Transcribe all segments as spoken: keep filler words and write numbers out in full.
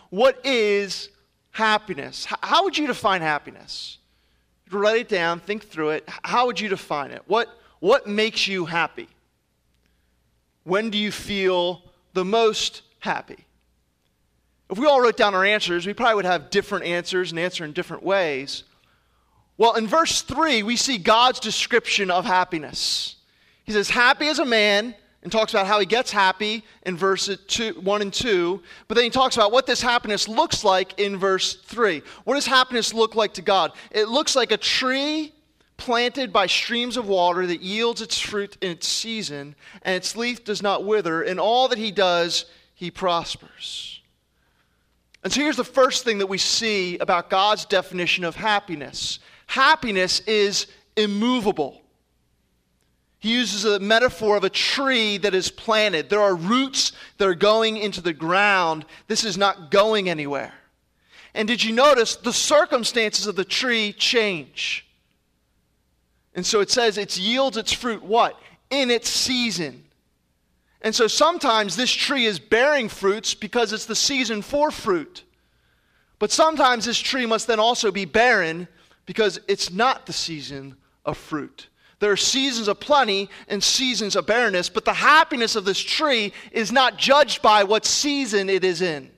what is happiness? How would you define happiness? Write it down, think through it. How would you define it? What, what makes you happy? When do you feel the most happy? If we all wrote down our answers, we probably would have different answers and answer in different ways. Well, in verse three, we see God's description of happiness. He says, happy as a man, and talks about how he gets happy in verse two, one and two. But then he talks about what this happiness looks like in verse three. What does happiness look like to God? It looks like a tree planted by streams of water that yields its fruit in its season, and its leaf does not wither. In all that he does, he prospers. And so here's the first thing that we see about God's definition of happiness. Happiness is immovable. He uses a metaphor of a tree that is planted. There are roots that are going into the ground. This is not going anywhere. And did you notice the circumstances of the tree change? And so it says it yields its fruit what? In its season. And so sometimes this tree is bearing fruits because it's the season for fruit. But sometimes this tree must then also be barren because it's not the season of fruit. There are seasons of plenty and seasons of barrenness, but the happiness of this tree is not judged by what season it is in.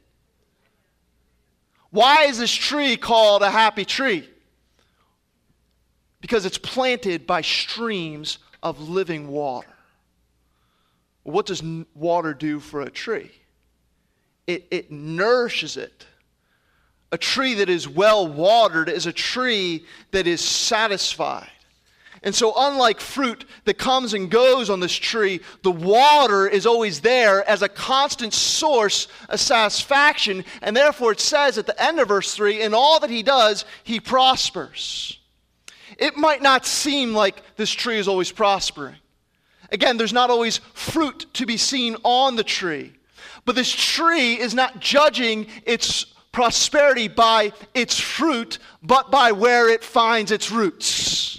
Why is this tree called a happy tree? Because it's planted by streams of living water. What does water do for a tree? It, it nourishes it. A tree that is well watered is a tree that is satisfied. And so unlike fruit that comes and goes on this tree, the water is always there as a constant source of satisfaction. And therefore it says at the end of verse three, in all that he does, he prospers. It might not seem like this tree is always prospering. Again, there's not always fruit to be seen on the tree. But this tree is not judging its prosperity by its fruit, but by where it finds its roots.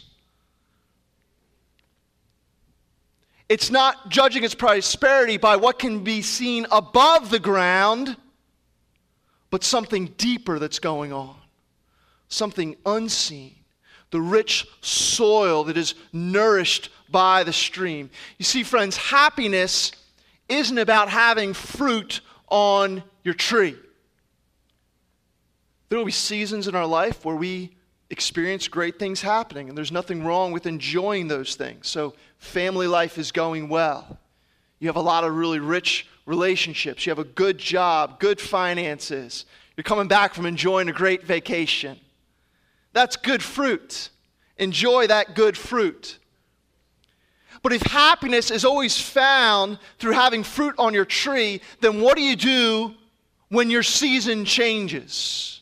It's not judging its prosperity by what can be seen above the ground, but something deeper that's going on. Something unseen. The rich soil that is nourished by the stream. You see, friends, happiness isn't about having fruit on your tree. There will be seasons in our life where we experience great things happening, and there's nothing wrong with enjoying those things. So family life is going well. You have a lot of really rich relationships. You have a good job, good finances. You're coming back from enjoying a great vacation. That's good fruit. Enjoy that good fruit. But if happiness is always found through having fruit on your tree, then what do you do when your season changes?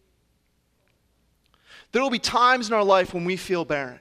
There will be times in our life when we feel barren,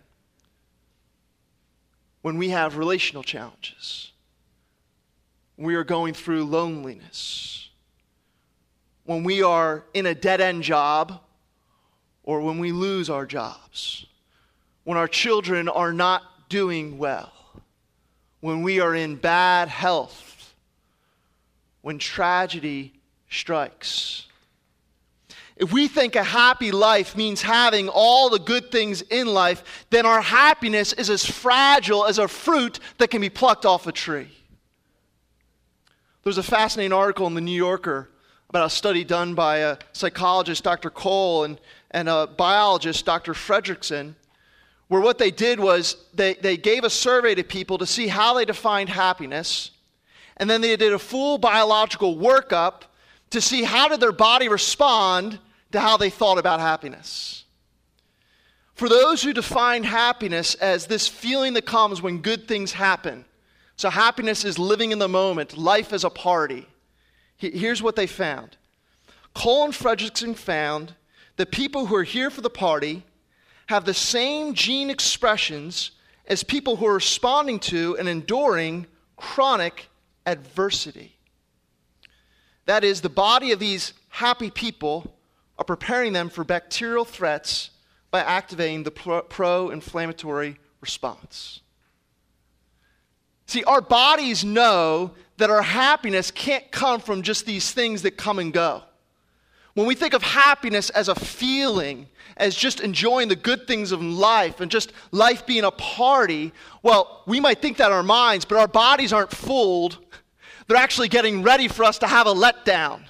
when we have relational challenges, when we are going through loneliness, when we are in a dead-end job, or when we lose our jobs, when our children are not doing well, when we are in bad health, when tragedy strikes. If we think a happy life means having all the good things in life, then our happiness is as fragile as a fruit that can be plucked off a tree. There's a fascinating article in the New Yorker about a study done by a psychologist, Doctor Cole, and, and a biologist, Doctor Fredrickson, where what they did was they, they gave a survey to people to see how they defined happiness, and then they did a full biological workup to see how did their body respond to how they thought about happiness. For those who define happiness as this feeling that comes when good things happen, so happiness is living in the moment, life is a party. Here's what they found. Cole and Fredrickson found that people who are here for the party have the same gene expressions as people who are responding to and enduring chronic adversity. That is, the body of these happy people are preparing them for bacterial threats by activating the pro-inflammatory response. See, our bodies know that our happiness can't come from just these things that come and go. When we think of happiness as a feeling, as just enjoying the good things of life and just life being a party, well, we might think that in our minds, but our bodies aren't fooled. They're actually getting ready for us to have a letdown.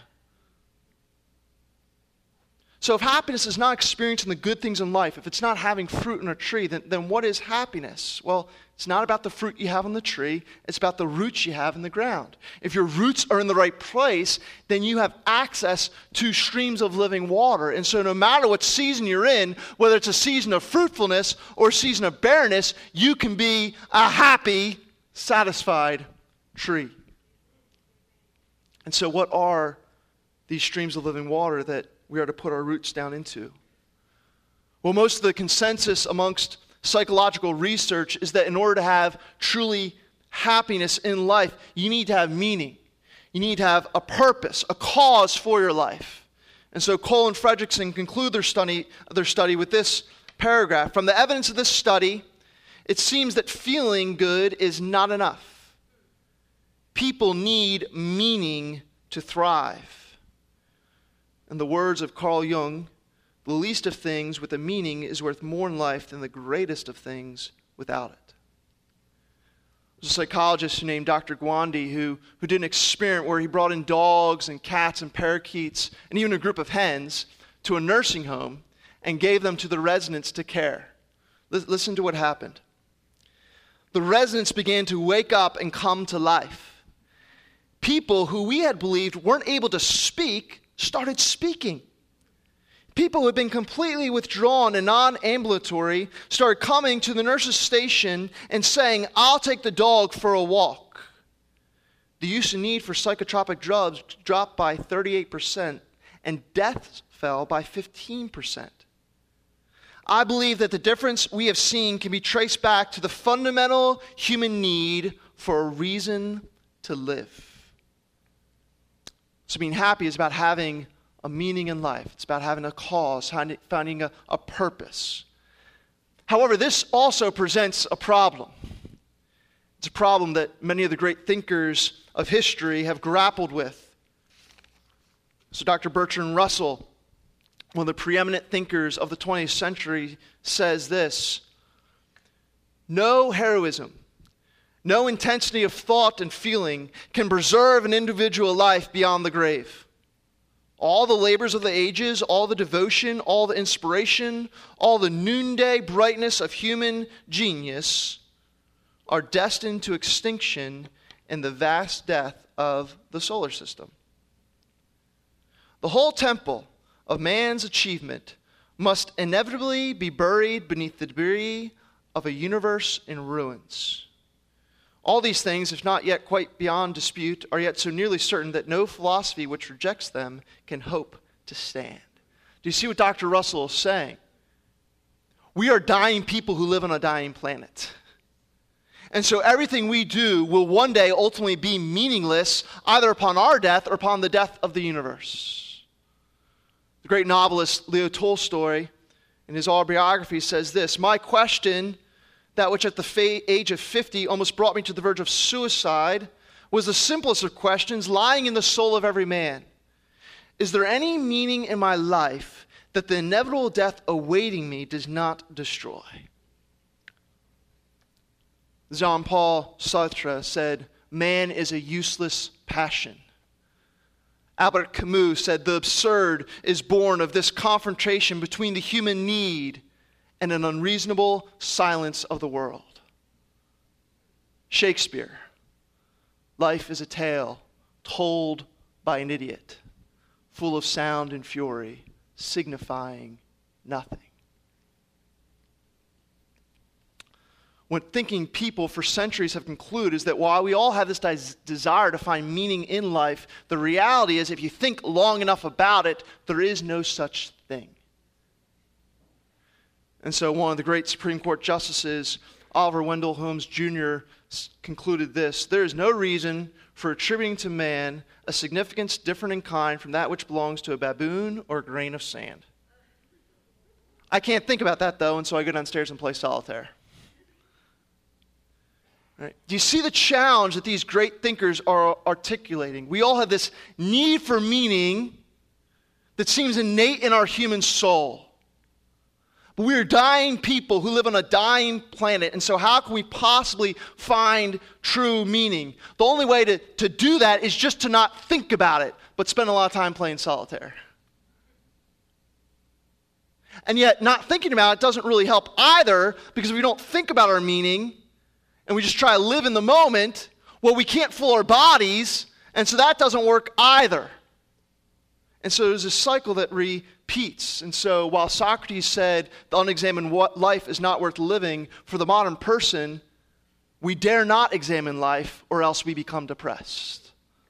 So if happiness is not experiencing the good things in life, if it's not having fruit in a tree, then, then what is happiness? Well, it's not about the fruit you have on the tree. It's about the roots you have in the ground. If your roots are in the right place, then you have access to streams of living water. And so no matter what season you're in, whether it's a season of fruitfulness or a season of barrenness, you can be a happy, satisfied tree. And so what are these streams of living water that we are to put our roots down into? Well, most of the consensus amongst psychological research is that in order to have truly happiness in life, you need to have meaning. You need to have a purpose, a cause for your life. And so Cole and Fredrickson conclude their study, their study with this paragraph. From the evidence of this study, it seems that feeling good is not enough. People need meaning to thrive. In the words of Carl Jung, the least of things with a meaning is worth more in life than the greatest of things without it. There's a psychologist named Doctor Gandhi who, who did an experiment where he brought in dogs and cats and parakeets and even a group of hens to a nursing home and gave them to the residents to care. L- listen to what happened. The residents began to wake up and come to life. People who we had believed weren't able to speak started speaking. People who had been completely withdrawn and non-ambulatory started coming to the nurse's station and saying, "I'll take the dog for a walk." The use and need for psychotropic drugs dropped by thirty-eight percent and deaths fell by fifteen percent. I believe that the difference we have seen can be traced back to the fundamental human need for a reason to live. So being happy is about having a meaning in life. It's about having a cause, finding a, a purpose. However, this also presents a problem. It's a problem that many of the great thinkers of history have grappled with. So Doctor Bertrand Russell, one of the preeminent thinkers of the twentieth century, says this: no heroism, no intensity of thought and feeling can preserve an individual life beyond the grave. All the labors of the ages, all the devotion, all the inspiration, all the noonday brightness of human genius are destined to extinction in the vast death of the solar system. The whole temple of man's achievement must inevitably be buried beneath the debris of a universe in ruins. All these things, if not yet quite beyond dispute, are yet so nearly certain that no philosophy which rejects them can hope to stand. Do you see what Doctor Russell is saying? We are dying people who live on a dying planet. And so everything we do will one day ultimately be meaningless, either upon our death or upon the death of the universe. The great novelist Leo Tolstoy, in his autobiography, says this: "My question, that which at the fa- age of fifty almost brought me to the verge of suicide, was the simplest of questions lying in the soul of every man. Is there any meaning in my life that the inevitable death awaiting me does not destroy?" Jean-Paul Sartre said, "Man is a useless passion." Albert Camus said, "The absurd is born of this confrontation between the human need and an unreasonable silence of the world." Shakespeare: "Life is a tale told by an idiot, full of sound and fury, signifying nothing." What thinking people for centuries have concluded is that while we all have this des- desire to find meaning in life, the reality is if you think long enough about it, there is no such thing. And so one of the great Supreme Court justices, Oliver Wendell Holmes Junior, concluded this: "There is no reason for attributing to man a significance different in kind from that which belongs to a baboon or a grain of sand." I can't think about that, though, and so I go downstairs and play solitaire. Right. Do you see the challenge that these great thinkers are articulating? We all have this need for meaning, that seems innate in our human soul. But we are dying people who live on a dying planet, and so how can we possibly find true meaning? The only way to, to do that is just to not think about it, but spend a lot of time playing solitaire. And yet, not thinking about it doesn't really help either, because if we don't think about our meaning, and we just try to live in the moment, well, we can't fool our bodies, and so that doesn't work either. And so there's a cycle that repeats. And so while Socrates said the unexamined life is not worth living, for the modern person, we dare not examine life or else we become depressed.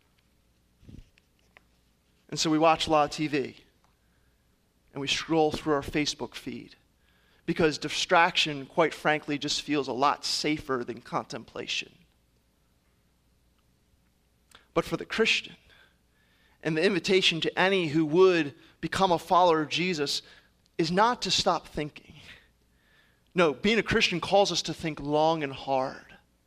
And so we watch a lot of T V. And we scroll through our Facebook feed. Because distraction, quite frankly, just feels a lot safer than contemplation. But for the Christian, and the invitation to any who would become a follower of Jesus is not to stop thinking. No, being a Christian calls us to think long and hard.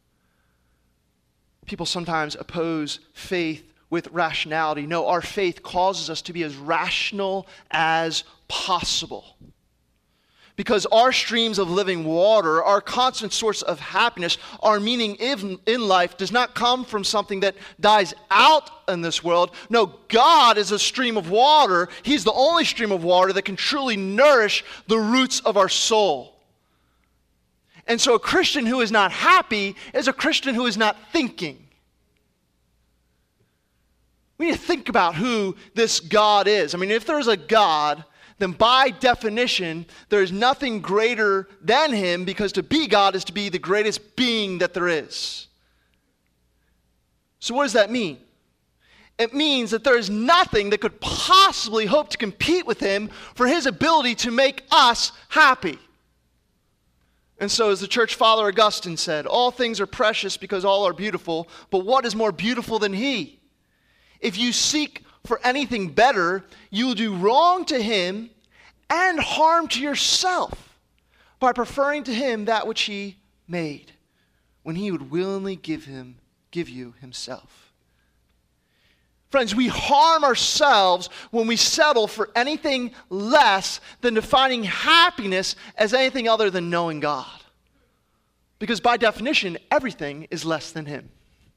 People sometimes oppose faith with rationality. No, our faith causes us to be as rational as possible. Because our streams of living water, our constant source of happiness, our meaning in, in life does not come from something that dies out in this world. No, God is a stream of water. He's the only stream of water that can truly nourish the roots of our soul. And so a Christian who is not happy is a Christian who is not thinking. We need to think about who this God is. I mean, if there's a God, then by definition, there is nothing greater than him, because to be God is to be the greatest being that there is. So what does that mean? It means that there is nothing that could possibly hope to compete with him for his ability to make us happy. And so as the church father Augustine said, all things are precious because all are beautiful, but what is more beautiful than he? If you seek for anything better, you will do wrong to him and harm to yourself by preferring to him that which he made, when he would willingly give him, give you himself. Friends, we harm ourselves when we settle for anything less than defining happiness as anything other than knowing God. Because by definition, everything is less than him.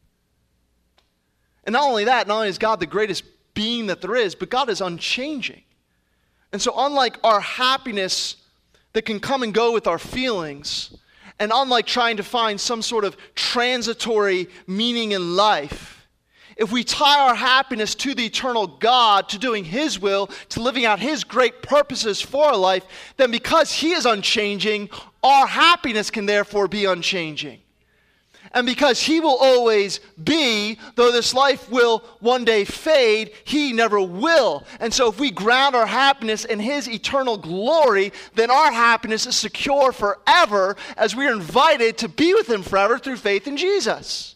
And not only that, not only is God the greatest being that there is, but God is unchanging. And so unlike our happiness that can come and go with our feelings, and unlike trying to find some sort of transitory meaning in life, if we tie our happiness to the eternal God, to doing his will, to living out his great purposes for our life, then because he is unchanging, our happiness can therefore be unchanging. And because he will always be, though this life will one day fade, he never will. And so if we ground our happiness in his eternal glory, then our happiness is secure forever, as we are invited to be with him forever through faith in Jesus.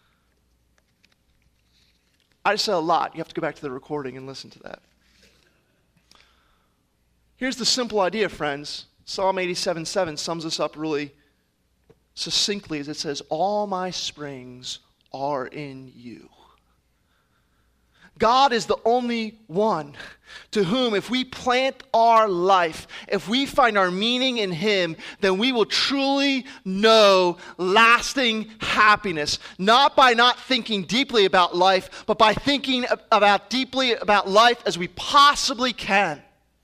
I just said a lot. You have to go back to the recording and listen to that. Here's the simple idea, friends. Psalm eighty-seven seven sums this up really succinctly as it says, all my springs are in you. God is the only one to whom, if we plant our life, if we find our meaning in him, then we will truly know lasting happiness. Not by not thinking deeply about life, but by thinking about deeply about life as we possibly can.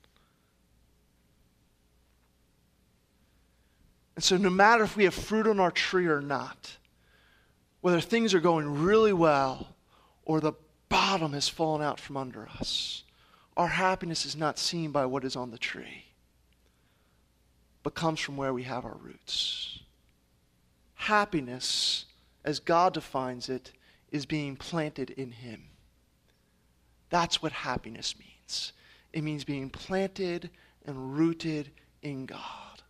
And so no matter if we have fruit on our tree or not, whether things are going really well or the bottom has fallen out from under us, our happiness is not seen by what is on the tree, but comes from where we have our roots. Happiness, as God defines it, is being planted in him. That's what happiness means. It means being planted and rooted in God.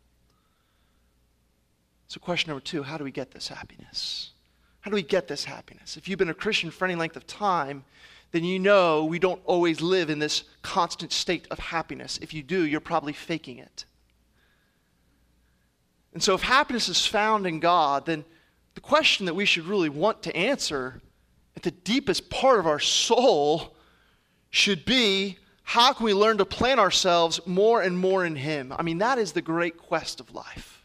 So question number two, how do we get this happiness? How do we get this happiness? If you've been a Christian for any length of time, then you know we don't always live in this constant state of happiness. If you do, you're probably faking it. And so if happiness is found in God, then the question that we should really want to answer at the deepest part of our soul should be, How can we learn to plant ourselves more and more in him? I mean, that is the great quest of life.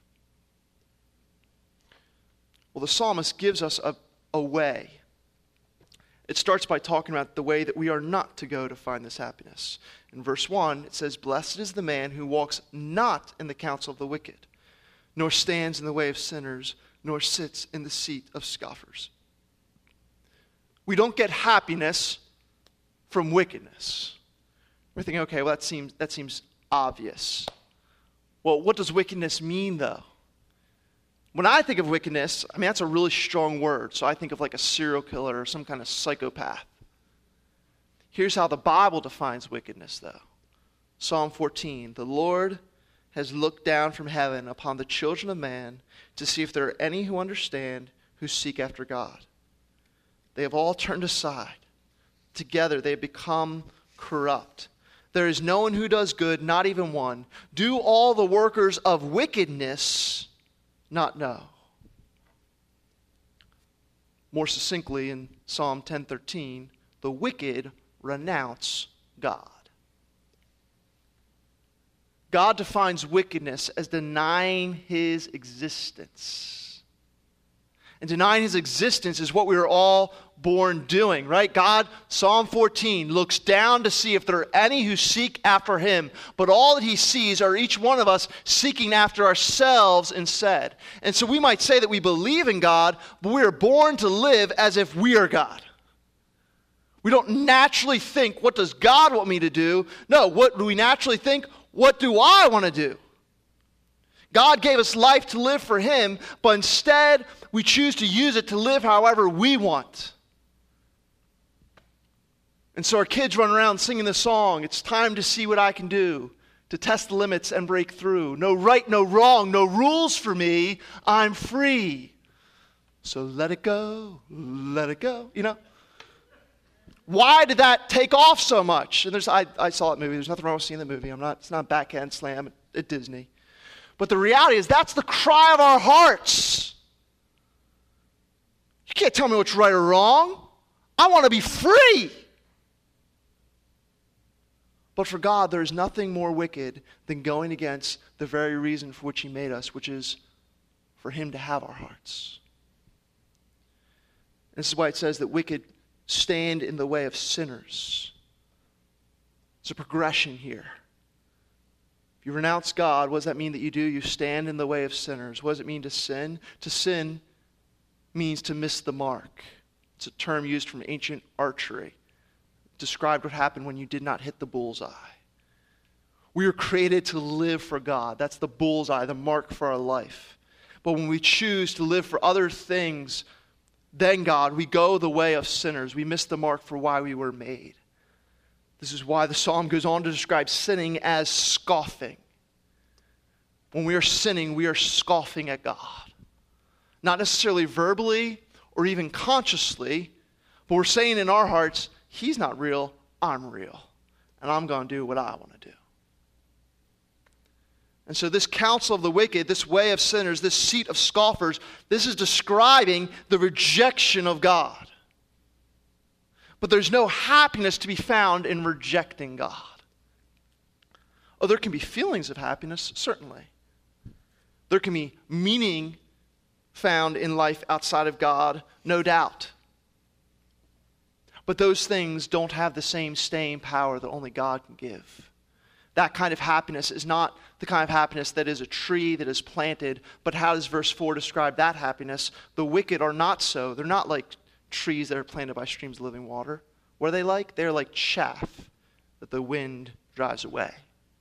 Well, the psalmist gives us a, a way. It starts by talking about the way that we are not to go to find this happiness. In verse one, it says, "Blessed is the man who walks not in the counsel of the wicked, nor stands in the way of sinners, nor sits in the seat of scoffers." We don't get happiness from wickedness. We're thinking, okay, well, that seems, that seems obvious. Well, what does wickedness mean, though? When I think of wickedness, I mean, that's a really strong word. So I think of like a serial killer or some kind of psychopath. Here's how the Bible defines wickedness, though. Psalm fourteen, "The Lord has looked down from heaven upon the children of man to see if there are any who understand, who seek after God. They have all turned aside. Together they have become corrupt. There is no one who does good, not even one. Do all the workers of wickedness not know?" More succinctly, in Psalm ten thirteen, "The wicked renounce God." God defines wickedness as denying his existence. And denying his existence is what we were all born doing, right? God, Psalm fourteen, looks down to see if there are any who seek after him. But all that he sees are each one of us seeking after ourselves instead. And so we might say that we believe in God, but we are born to live as if we are God. We don't naturally think, what does God want me to do? No, what do we naturally think? What do I want to do? God gave us life to live for him, but instead we choose to use it to live however we want. And so our kids run around singing the song, "It's time to see what I can do, to test the limits and break through. No right, no wrong, no rules for me, I'm free. So let it go, let it go," you know? Why did that take off so much? And there's, I, I saw that movie. There's nothing wrong with seeing the movie. I'm not, it's not backhand slam at, at Disney. But the reality is that's the cry of our hearts. You can't tell me what's right or wrong. I want to be free. But for God, there is nothing more wicked than going against the very reason for which he made us, which is for him to have our hearts. This is why it says that wicked stand in the way of sinners. It's a progression here. If you renounce God, what does that mean that you do? You stand in the way of sinners. What does it mean to sin? To sin means to miss the mark. It's a term used from ancient archery. It described what happened when you did not hit the bullseye. We were created to live for God. That's the bullseye, the mark for our life. But when we choose to live for other things than God, we go the way of sinners. We miss the mark for why we were made. This is why the psalm goes on to describe sinning as scoffing. When we are sinning, we are scoffing at God. Not necessarily verbally or even consciously, but we're saying in our hearts, he's not real, I'm real. And I'm going to do what I want to do. And so this counsel of the wicked, this way of sinners, this seat of scoffers, this is describing the rejection of God. But there's no happiness to be found in rejecting God. Oh, there can be feelings of happiness, certainly. There can be meaning found in life outside of God, no doubt. But those things don't have the same staying power that only God can give. That kind of happiness is not the kind of happiness that is a tree that is planted, but how does verse four describe that happiness? The wicked are not so. They're not like trees that are planted by streams of living water. What are they like? They're like chaff that the wind drives away.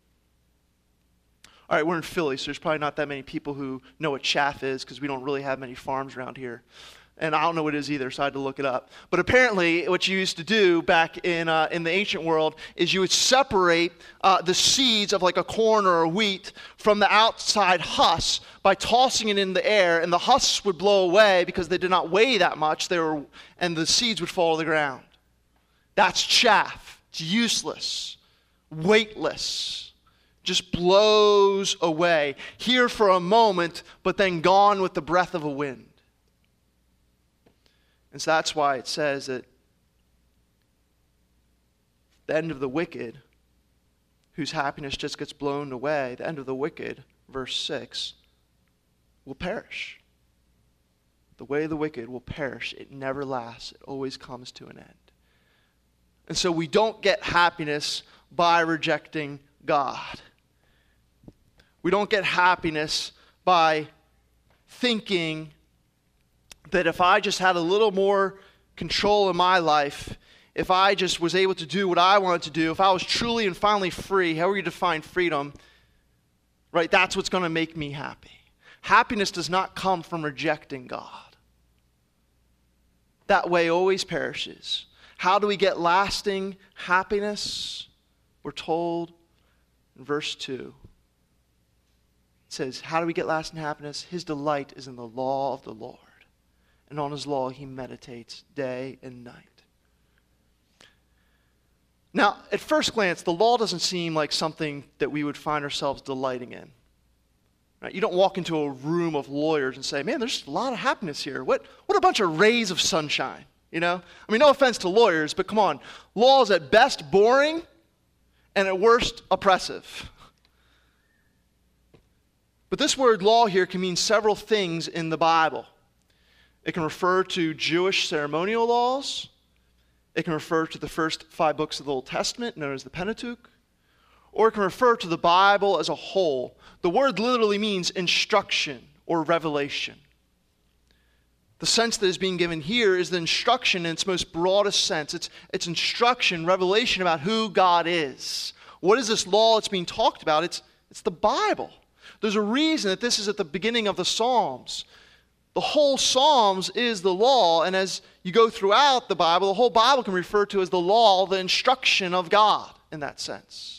All right, we're in Philly, so there's probably not that many people who know what chaff is because we don't really have many farms around here. And I don't know what it is either, so I had to look it up. But apparently, what you used to do back in uh, in the ancient world is you would separate uh, the seeds of like a corn or a wheat from the outside husk by tossing it in the air, and the husks would blow away because they did not weigh that much. They were, and the seeds would fall to the ground. That's chaff. It's useless, weightless, just blows away. Here for a moment, but then gone with the breath of a wind. And so that's why it says that the end of the wicked whose happiness just gets blown away, the end of the wicked, verse six, will perish. The way of the wicked will perish. It never lasts. It always comes to an end. And so we don't get happiness by rejecting God. We don't get happiness by thinking that if I just had a little more control in my life, if I just was able to do what I wanted to do, if I was truly and finally free, however you define freedom, right, that's what's going to make me happy. Happiness does not come from rejecting God. That way always perishes. How do we get lasting happiness? We're told in verse two. It says, how do we get lasting happiness? His delight is in the law of the Lord, and on his law he meditates day and night. Now, at first glance, the law doesn't seem like something that we would find ourselves delighting in. Right? You don't walk into a room of lawyers and say, man, there's a lot of happiness here. What, what a bunch of rays of sunshine, you know? I mean, no offense to lawyers, but come on. Law is at best boring and at worst oppressive. But this word law here can mean several things in the Bible. It can refer to Jewish ceremonial laws. It can refer to the first five books of the Old Testament, known as the Pentateuch. Or it can refer to the Bible as a whole. The word literally means instruction or revelation. The sense that is being given here is the instruction in its most broadest sense. It's, it's instruction, revelation about who God is. What is this law that's being talked about? It's, it's the Bible. There's a reason that this is at the beginning of the Psalms. The whole Psalms is the law, and as you go throughout the Bible, the whole Bible can be referred to as the law, the instruction of God in that sense.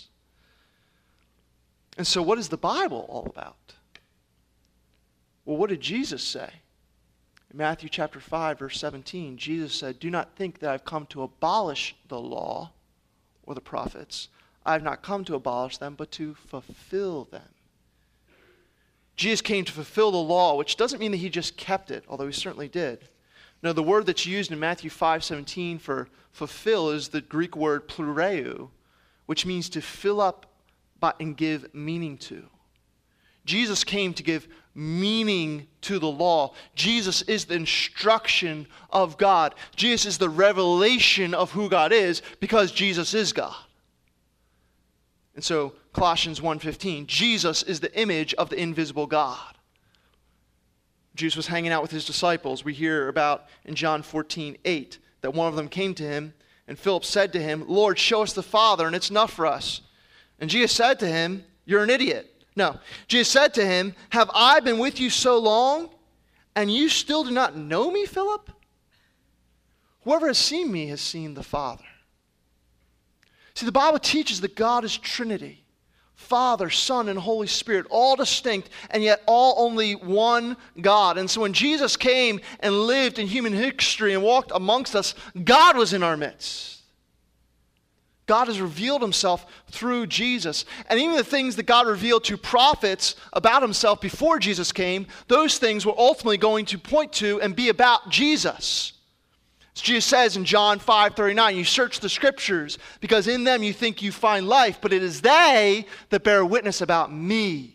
And so what is the Bible all about? Well, what did Jesus say? In Matthew chapter five, verse seventeen, Jesus said, do not think that I've come to abolish the law or the prophets. I have not come to abolish them, but to fulfill them. Jesus came to fulfill the law, which doesn't mean that he just kept it, although he certainly did. No, the word that's used in Matthew five seventeen for fulfill is the Greek word plureu, which means to fill up by, and give meaning to. Jesus came to give meaning to the law. Jesus is the instruction of God. Jesus is the revelation of who God is because Jesus is God. And so Colossians one fifteen, Jesus is the image of the invisible God. Jesus was hanging out with his disciples. We hear about in John fourteen eight that one of them came to him, and Philip said to him, Lord, show us the Father, and it's enough for us. And Jesus said to him, you're an idiot. No. Jesus said to him, have I been with you so long, and you still do not know me, Philip? Whoever has seen me has seen the Father. See, the Bible teaches that God is Trinity. Father, Son, and Holy Spirit, all distinct, and yet all only one God. And so when Jesus came and lived in human history and walked amongst us, God was in our midst. God has revealed himself through Jesus. And even the things that God revealed to prophets about himself before Jesus came, those things were ultimately going to point to and be about Jesus. As Jesus says in John five thirty-nine, you search the scriptures because in them you think you find life, but it is they that bear witness about me.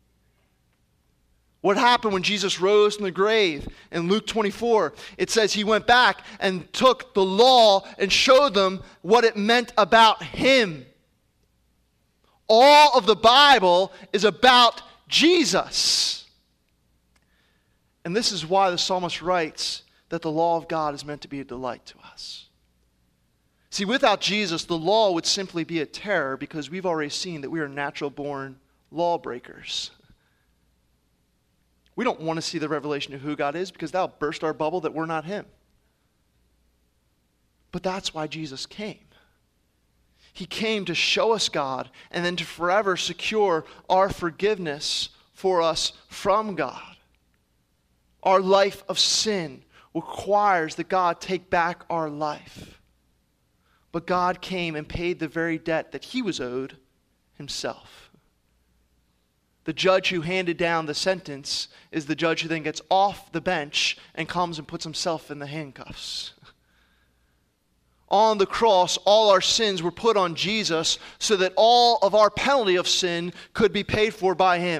What happened when Jesus rose from the grave? In Luke twenty-four, it says he went back and took the law and showed them what it meant about him. All of the Bible is about Jesus. And this is why the psalmist writes that the law of God is meant to be a delight to us. See, without Jesus, the law would simply be a terror because we've already seen that we are natural-born lawbreakers. We don't want to see the revelation of who God is because that'll burst our bubble that we're not him. But that's why Jesus came. He came to show us God and then to forever secure our forgiveness for us from God. Our life of sin requires that God take back our life. But God came and paid the very debt that he was owed himself. The judge who handed down the sentence is the judge who then gets off the bench and comes and puts himself in the handcuffs. On the cross, all our sins were put on Jesus so that all of our penalty of sin could be paid for by him.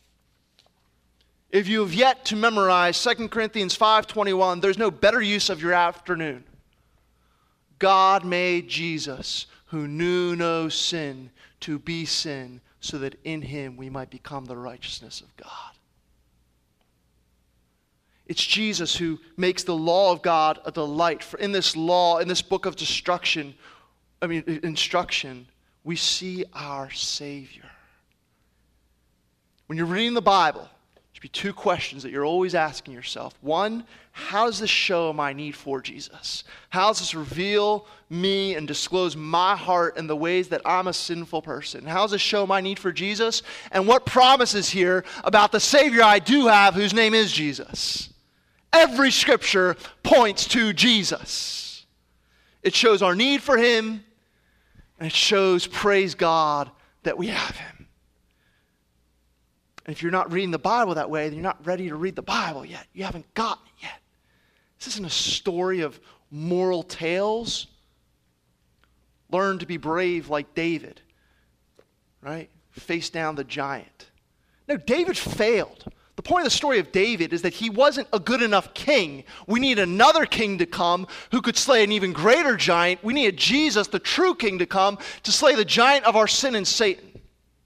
If you have yet to memorize Second Corinthians five twenty-one, there's no better use of your afternoon. God made Jesus, who knew no sin, to be sin, so that in him we might become the righteousness of God. It's Jesus who makes the law of God a delight. For in this law, in this book of destruction, I mean instruction, we see our Savior. When you're reading the Bible, there should be two questions that you're always asking yourself. One, how does this show my need for Jesus? How does this reveal me and disclose my heart and the ways that I'm a sinful person? How does this show my need for Jesus? And what promises here about the Savior I do have, whose name is Jesus? Every scripture points to Jesus. It shows our need for him, and it shows, praise God, that we have him. And if you're not reading the Bible that way, then you're not ready to read the Bible yet. You haven't gotten it yet. This isn't a story of moral tales. Learn to be brave like David, right? Face down the giant. No, David failed. The point of the story of David is that he wasn't a good enough king. We need another king to come who could slay an even greater giant. We needed Jesus, the true king, to come to slay the giant of our sin and Satan.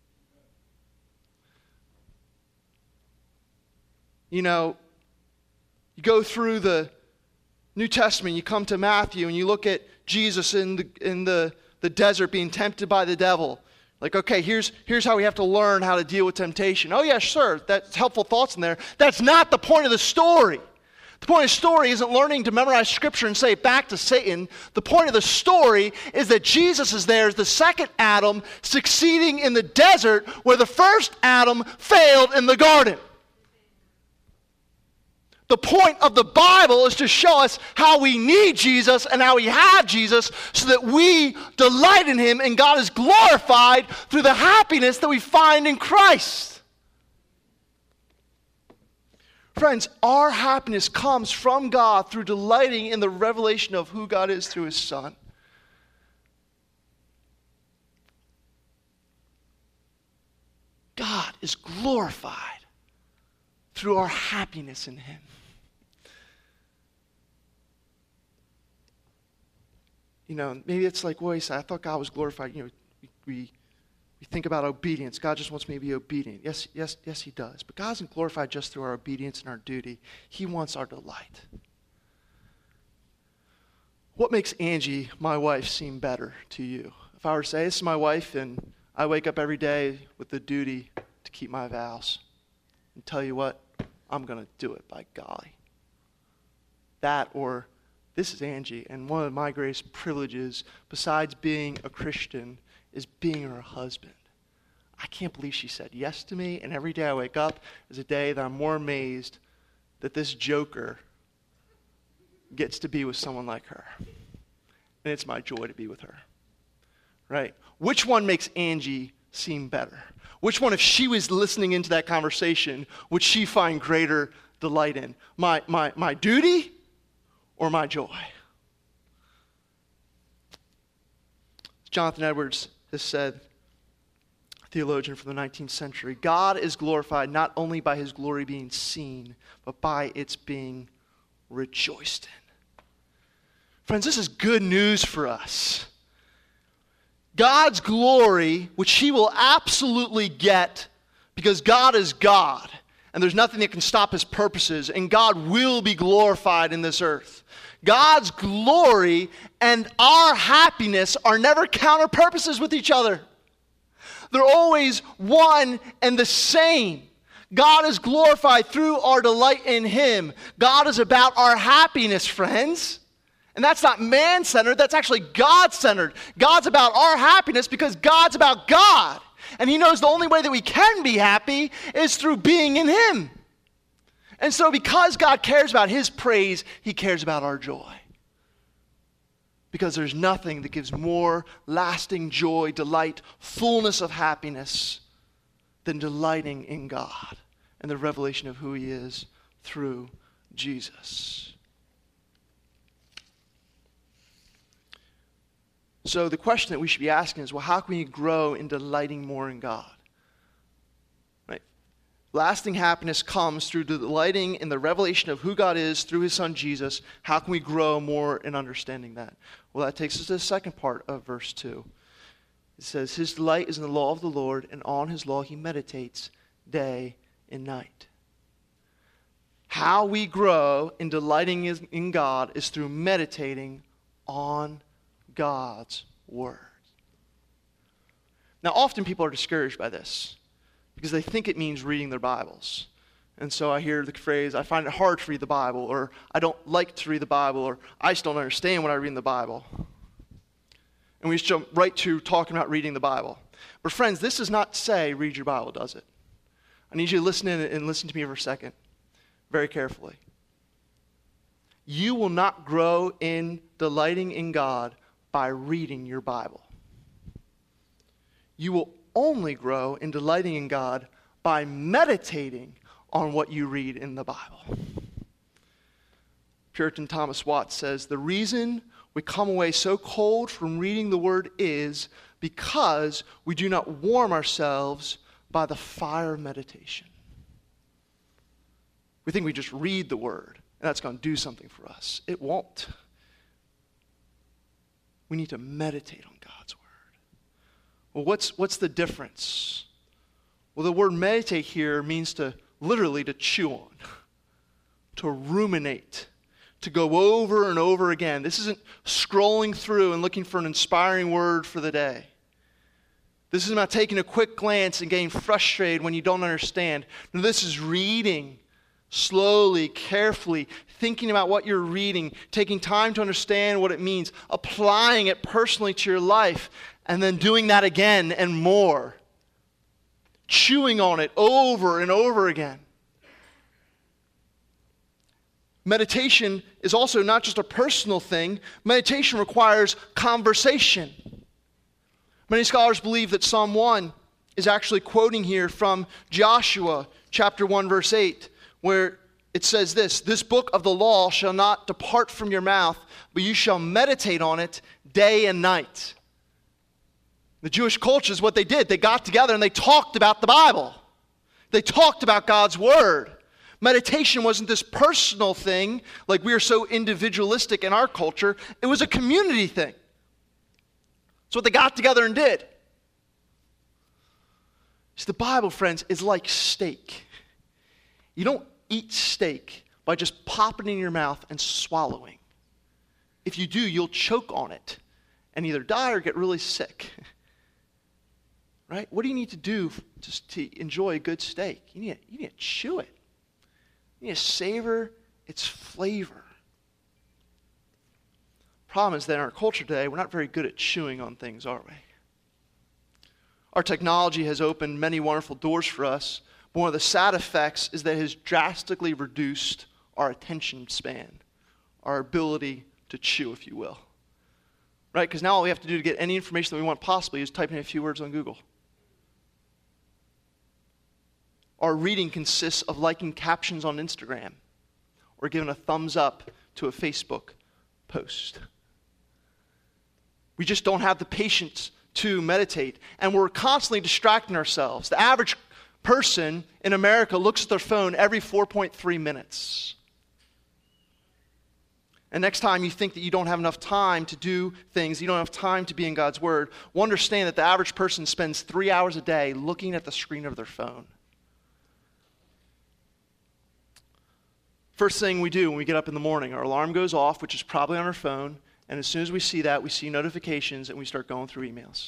You know, you go through the New Testament, you come to Matthew, and you look at Jesus in the, in the, the desert being tempted by the devil. Like, okay, here's, here's how we have to learn how to deal with temptation. Oh, yeah, sure, that's helpful thoughts in there. That's not the point of the story. The point of the story isn't learning to memorize Scripture and say it back to Satan. The point of the story is that Jesus is there as the second Adam succeeding in the desert where the first Adam failed in the garden. The point of the Bible is to show us how we need Jesus and how we have Jesus so that we delight in him and God is glorified through the happiness that we find in Christ. Friends, our happiness comes from God through delighting in the revelation of who God is through his Son. God is glorified through our happiness in him. You know, maybe it's like, well, he said, I thought God was glorified. You know, we, we, we think about obedience. God just wants me to be obedient. Yes, yes, yes, he does. But God isn't glorified just through our obedience and our duty. He wants our delight. What makes Angie, my wife, seem better to you? If I were to say, this is my wife, and I wake up every day with the duty to keep my vows. And tell you what, I'm going to do it, by golly. That, or this is Angie, and one of my greatest privileges, besides being a Christian, is being her husband. I can't believe she said yes to me, and every day I wake up is a day that I'm more amazed that this joker gets to be with someone like her. And it's my joy to be with her. Right? Which one makes Angie seem better? Which one, if she was listening into that conversation, would she find greater delight in? My, my, my duty or my joy? Jonathan Edwards has said, theologian from the nineteenth century, God is glorified not only by his glory being seen, but by its being rejoiced in. Friends, this is good news for us. God's glory, which he will absolutely get because God is God, and there's nothing that can stop his purposes, and God will be glorified in this earth. God's glory and our happiness are never counter purposes with each other. They're always one and the same. God is glorified through our delight in him. God is about our happiness, friends. And that's not man-centered, that's actually God-centered. God's about our happiness because God's about God. And he knows the only way that we can be happy is through being in him. And so because God cares about his praise, he cares about our joy. Because there's nothing that gives more lasting joy, delight, fullness of happiness than delighting in God and the revelation of who he is through Jesus. So the question that we should be asking is, well, how can we grow in delighting more in God? Right? Lasting happiness comes through delighting in the revelation of who God is through his son Jesus. How can we grow more in understanding that? Well, that takes us to the second part of verse two. It says, his delight is in the law of the Lord, and on his law he meditates day and night. How we grow in delighting in God is through meditating on God's word. Now, often people are discouraged by this because they think it means reading their Bibles. And so I hear the phrase, I find it hard to read the Bible, or I don't like to read the Bible, or I just don't understand when I read in the Bible. And we just jump right to talking about reading the Bible. But friends, this does not say read your Bible, does it? I need you to listen in and listen to me for a second, very carefully. You will not grow in delighting in God by reading your Bible. You will only grow in delighting in God by meditating on what you read in the Bible. Puritan Thomas Watts says, the reason we come away so cold from reading the word is because we do not warm ourselves by the fire of meditation. We think we just read the word and that's going to do something for us. It won't. We need to meditate on God's word. Well, what's, what's the difference? Well, the word meditate here means to literally to chew on, to ruminate, to go over and over again. This isn't scrolling through and looking for an inspiring word for the day. This isn't about taking a quick glance and getting frustrated when you don't understand. No, this is reading slowly, carefully, thinking about what you're reading, taking time to understand what it means, applying it personally to your life, and then doing that again and more. Chewing on it over and over again. Meditation is also not just a personal thing. Meditation requires conversation. Many scholars believe that Psalm one is actually quoting here from Joshua chapter one, verse eight, where it says this, this book of the law shall not depart from your mouth, but you shall meditate on it day and night. The Jewish culture is what they did. They got together and they talked about the Bible. They talked about God's word. Meditation wasn't this personal thing like we are so individualistic in our culture. It was a community thing. It's what they got together and did. See, the Bible, friends, is like steak. You don't eat steak by just popping it in your mouth and swallowing. If you do, you'll choke on it and either die or get really sick. Right? What do you need to do just to enjoy a good steak? You need, you need to chew it. You need to savor its flavor. Problem is that in our culture today, we're not very good at chewing on things, are we? Our technology has opened many wonderful doors for us, but one of the sad effects is that it has drastically reduced our attention span, our ability to chew, if you will. Right? Because now all we have to do to get any information that we want possibly is type in a few words on Google. Our reading consists of liking captions on Instagram or giving a thumbs up to a Facebook post. We just don't have the patience to meditate, and we're constantly distracting ourselves. The average person in America looks at their phone every four point three minutes. And next time you think that you don't have enough time to do things, you don't have time to be in God's Word, well, understand that the average person spends three hours a day looking at the screen of their phone. First thing we do when we get up in the morning, our alarm goes off, which is probably on our phone, and as soon as we see that, we see notifications and we start going through emails.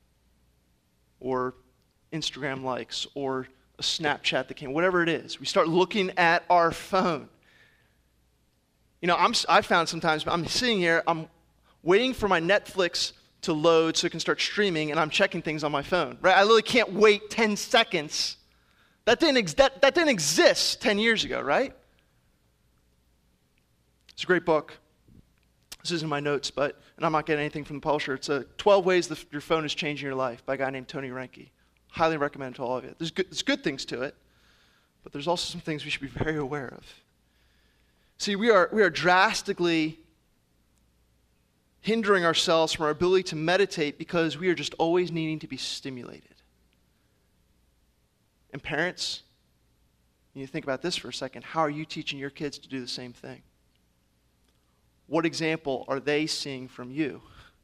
Or Instagram likes, or a Snapchat that came, whatever it is. We start looking at our phone. You know, I'm, I found sometimes I'm sitting here, I'm waiting for my Netflix to load so it can start streaming, and I'm checking things on my phone. Right? I literally can't wait ten seconds. That didn't, ex- that, that didn't exist ten years ago, right? It's a great book. This isn't my notes, but, and I'm not getting anything from the publisher. It's a twelve Ways the, Your Phone is Changing Your Life by a guy named Tony Reinke. Highly recommend to all of you. There's good, there's good things to it, but there's also some things we should be very aware of. See, we are, we are drastically hindering ourselves from our ability to meditate because we are just always needing to be stimulated. And parents, you think about this for a second. How are you teaching your kids to do the same thing? What example are they seeing from you?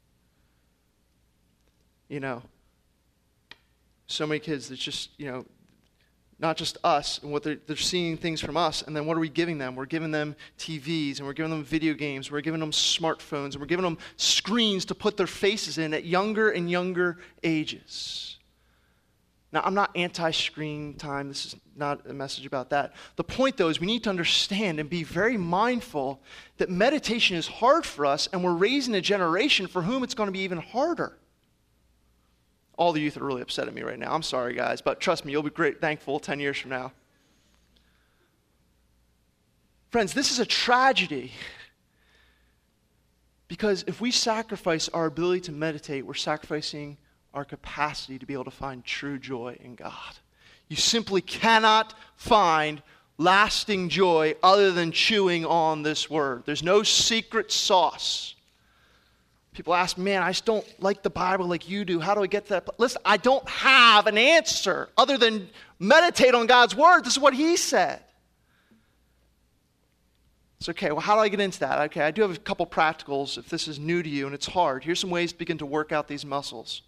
You know, so many kids that just, you know, not just us, and what they're, they're seeing things from us, and then what are we giving them? We're giving them T Vs, and we're giving them video games, we're giving them smartphones, and we're giving them screens to put their faces in at younger and younger ages. Now, I'm not anti-screen time. This is not a message about that. The point, though, is we need to understand and be very mindful that meditation is hard for us, and we're raising a generation for whom it's going to be even harder. All the youth are really upset at me right now. I'm sorry, guys, but trust me, you'll be great, thankful ten years from now. Friends, this is a tragedy because if we sacrifice our ability to meditate, we're sacrificing our capacity to be able to find true joy in God. You simply cannot find lasting joy other than chewing on this word. There's no secret sauce. People ask, man, I just don't like the Bible like you do. How do I get to that? Listen, I don't have an answer other than meditate on God's word. This is what he said. It's okay, well, how do I get into that? Okay, I do have a couple practicals if this is new to you and it's hard. Here's some ways to begin to work out these muscles.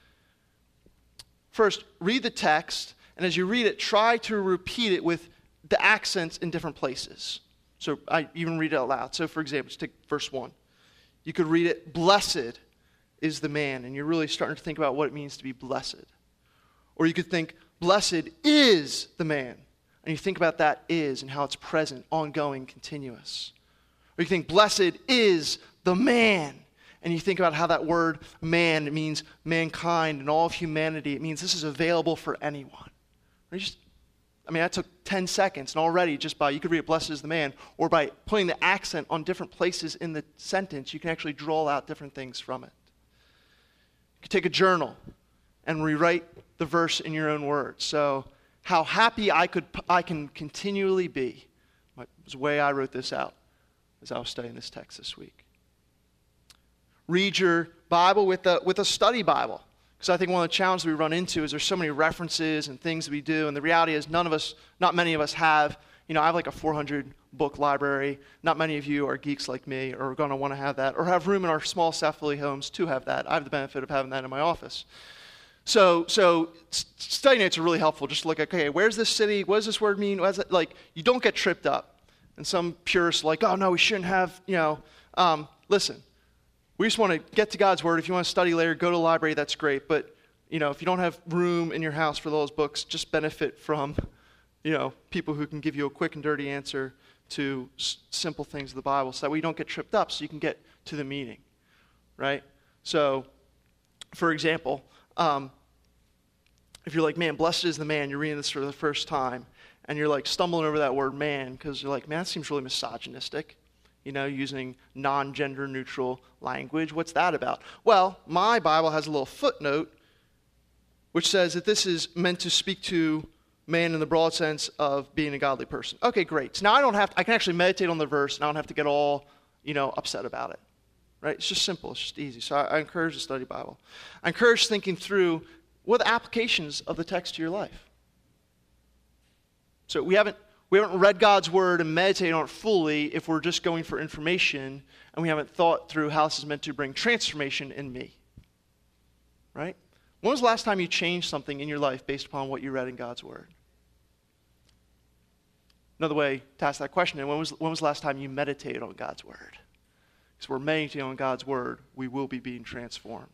First, read the text, and as you read it, try to repeat it with the accents in different places. So I even read it out loud. So for example, let's take verse one. You could read it, blessed is the man, and you're really starting to think about what it means to be blessed. Or you could think, blessed is the man, and you think about that is and how it's present, ongoing, continuous. Or you think, blessed is the man, and you think about how that word man, it means mankind and all of humanity. It means this is available for anyone. Or you just I mean, that took ten seconds, and already just by, you could read it, blessed is the man, or by putting the accent on different places in the sentence, you can actually draw out different things from it. You could take a journal and rewrite the verse in your own words. So, how happy I could, I can continually be, was the way I wrote this out as I was studying this text this week. Read your Bible with a, with a study Bible. Because I think one of the challenges we run into is there's so many references and things that we do, and the reality is none of us, not many of us have, you know, I have like a four hundred book library. Not many of you are geeks like me or are going to want to have that, or have room in our small South Philly homes to have that. I have the benefit of having that in my office. So, so study notes are really helpful. Just to look at, okay, where's this city? What does this word mean? What does it, like, you don't get tripped up. And some purists are like, oh no, we shouldn't have, you know, um, listen. We just want to get to God's word. If you want to study later, go to the library, that's great. But, you know, if you don't have room in your house for those books, just benefit from, you know, people who can give you a quick and dirty answer to s- simple things of the Bible so that way you don't get tripped up so you can get to the meaning, right? So, for example, um, if you're like, man, blessed is the man, you're reading this for the first time, and you're like stumbling over that word man because you're like, man, that seems really misogynistic. You know, using non-gender neutral language. What's that about? Well, my Bible has a little footnote which says that this is meant to speak to man in the broad sense of being a godly person. Okay, great. So now I don't have to, I can actually meditate on the verse and I don't have to get all, you know, upset about it. Right? It's just simple. It's just easy. So I, I encourage the study Bible. I encourage thinking through what are the applications of the text to your life. So we haven't We haven't read God's word and meditated on it fully if we're just going for information and we haven't thought through how this is meant to bring transformation in me. Right? When was the last time you changed something in your life based upon what you read in God's word? Another way to ask that question is, when was, when was the last time you meditated on God's word? Because we're meditating on God's word, we will be being transformed.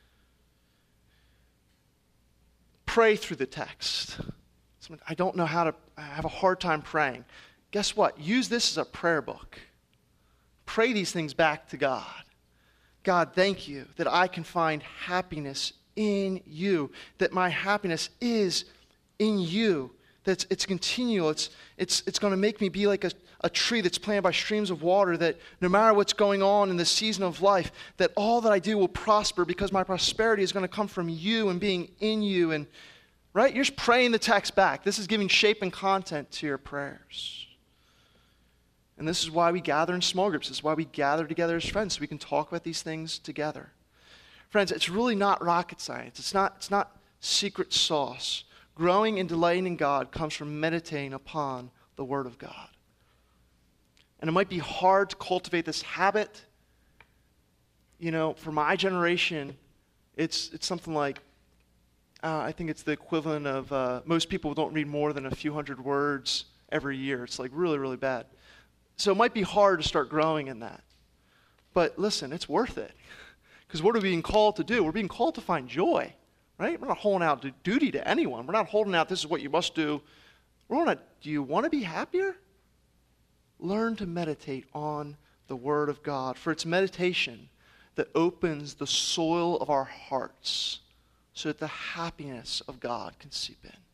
Pray through the text. I don't know how to, I have a hard time praying. Guess what? Use this as a prayer book. Pray these things back to God. God, thank you that I can find happiness in you, that my happiness is in you, that it's, it's continual. It's, it's, it's going to make me be like a, a tree that's planted by streams of water, that no matter what's going on in this season of life, that all that I do will prosper because my prosperity is going to come from you and being in you. And right? You're just praying the text back. This is giving shape and content to your prayers. And this is why we gather in small groups. This is why we gather together as friends, so we can talk about these things together. Friends, it's really not rocket science. It's not, it's not secret sauce. Growing and delighting in God comes from meditating upon the Word of God. And it might be hard to cultivate this habit. You know, for my generation, it's it's something like, uh, I think it's the equivalent of, uh, most people don't read more than a few hundred words every year. It's like really, really bad. So it might be hard to start growing in that. But listen, it's worth it. Because what are we being called to do? We're being called to find joy, right? We're not holding out duty to anyone. We're not holding out, this is what you must do. We're holding out, do you want to be happier? Learn to meditate on the Word of God, for it's meditation that opens the soil of our hearts so that the happiness of God can seep in.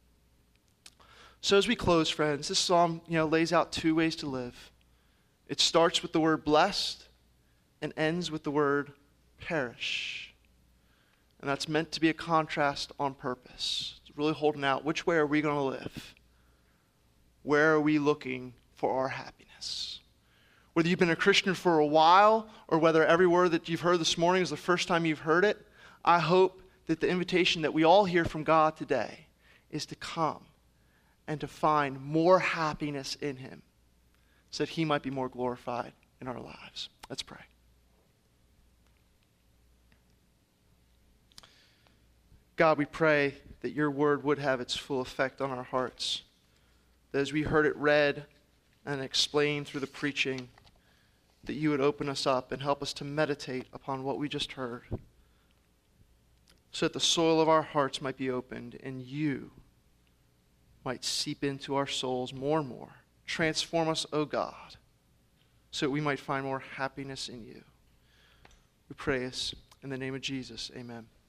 So as we close, friends, this psalm, you know, lays out two ways to live. It starts with the word blessed and ends with the word perish. And that's meant to be a contrast on purpose. It's really holding out, which way are we going to live? Where are we looking for our happiness? Whether you've been a Christian for a while or whether every word that you've heard this morning is the first time you've heard it, I hope that the invitation that we all hear from God today is to come and to find more happiness in Him so that He might be more glorified in our lives. Let's pray. God, we pray that your word would have its full effect on our hearts. That as we heard it read and explained through the preaching, that you would open us up and help us to meditate upon what we just heard, so that the soil of our hearts might be opened and you might seep into our souls more and more. Transform us, O God, so that we might find more happiness in you. We pray this in the name of Jesus. Amen.